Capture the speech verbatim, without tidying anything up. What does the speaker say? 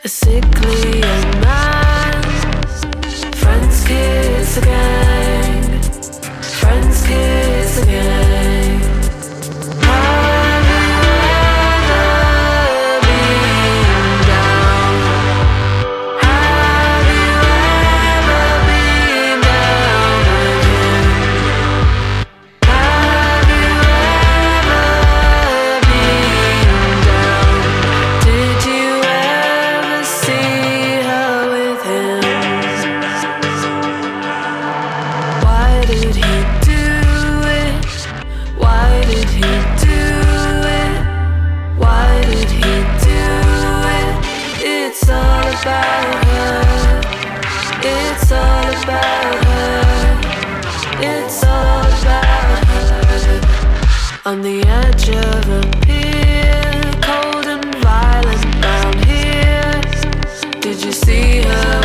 A sickly young man. Friends kiss again. Friends kiss again. Have you ever been down? Have you ever been down with him? Have you ever been down? Did you ever see her with him? Why did he do it? Why did he do it? Why did he do it? It's all about her. It's all about her. It's all about her. On the edge of a pier, cold and violent down here. Did you see her?